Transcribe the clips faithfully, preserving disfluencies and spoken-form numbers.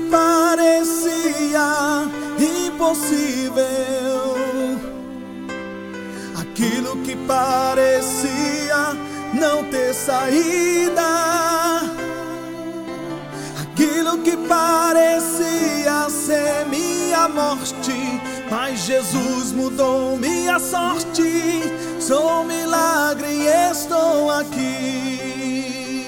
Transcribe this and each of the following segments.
parecia impossível, aquilo que parecia não ter saída, aquilo que parecia ser minha morte, mas Jesus mudou minha sorte. Sou um milagre e estou aqui.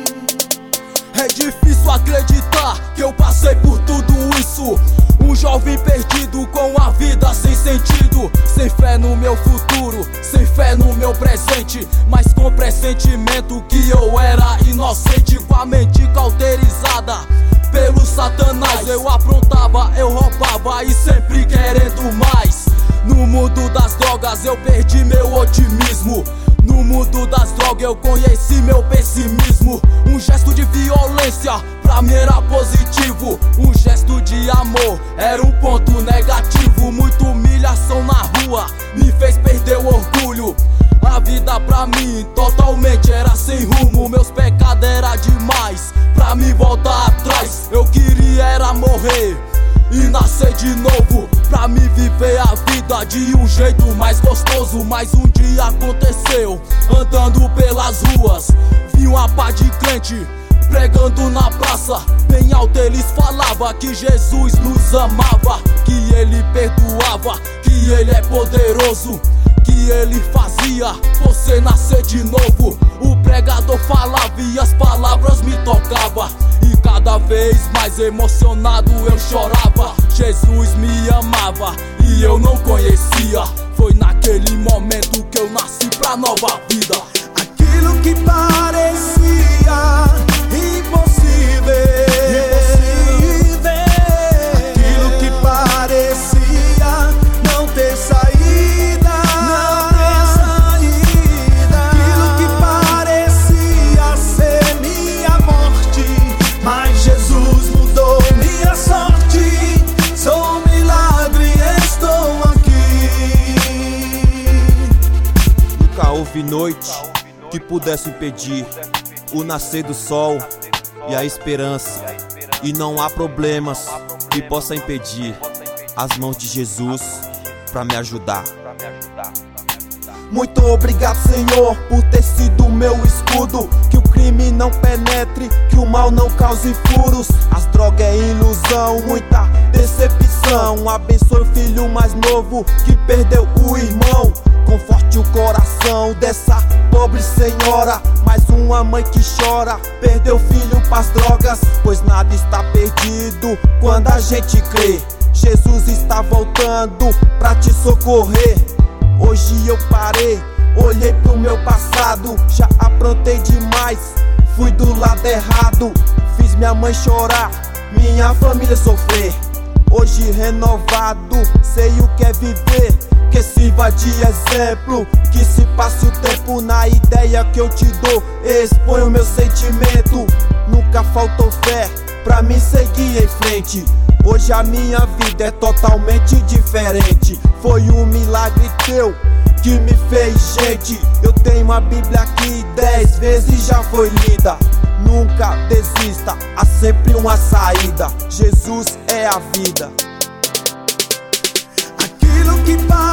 É difícil acreditar que eu passei por tudo isso. Um jovem perdido com a vida sem sentido, sem fé no meu futuro, sem fé no meu presente, mas com pressentimento que eu era inocente, com a mente cauterizada pelo Satanás. Eu aprontava, eu roubava e sempre querendo mais. No mundo das drogas eu perdi meu otimismo. No mundo das drogas eu conheci meu pessimismo. Um gesto de violência pra mim era positivo, um gesto de amor era um ponto negativo. Muita humilhação na rua me fez perder o orgulho. A vida pra mim totalmente era sem rumo. Meus pecados era demais pra me voltar atrás. Eu queria era morrer e nascer de novo, pra me viver a vida de um jeito mais gostoso. Mas um dia aconteceu, andando pelas ruas, vi uma pá de crente pregando na praça. Bem alto eles falavam que Jesus nos amava, que Ele perdoava, que Ele é poderoso, que Ele fazia você nascer de novo. O pregador falava e as palavras me tocavam, e cada vez mais emocionado eu chorava. Jesus me amava e eu não conhecia. Foi naquele momento que eu nasci pra nova vida. Aquilo que parecia impossível, impossível, aquilo que parecia não ter saída, não ter saída, aquilo que parecia ser minha morte, mas Jesus mudou minha sorte. Sou um milagre, estou aqui. Nunca houve noite que pudesse impedir o nascer do sol e a esperança, e não há problemas que possa impedir as mãos de Jesus pra me ajudar. Muito obrigado, Senhor, por ter sido meu escudo. Que o crime não penetre, que o mal não cause furos. As drogas é ilusão, muita decepção. Abençoe o filho mais novo que perdeu o irmão. Conforte o coração dessa pobre senhora, mais uma mãe que chora, perdeu filho pras drogas. Pois nada está perdido quando a gente crê. Jesus está voltando pra te socorrer. Hoje eu parei, olhei pro meu passado, já aprontei demais, fui do lado errado, fiz minha mãe chorar, minha família sofrer. Hoje renovado, sei o que é viver, que sirva de exemplo, que se passe o tempo na ideia que eu te dou, exponho meu sentimento. Nunca faltou fé pra mim seguir em frente. Hoje a minha vida é totalmente diferente. Foi um milagre teu que me fez gente. Eu tenho a Bíblia aqui, dez vezes já foi lida. Nunca desista, há sempre uma saída. Jesus é a vida. Aquilo que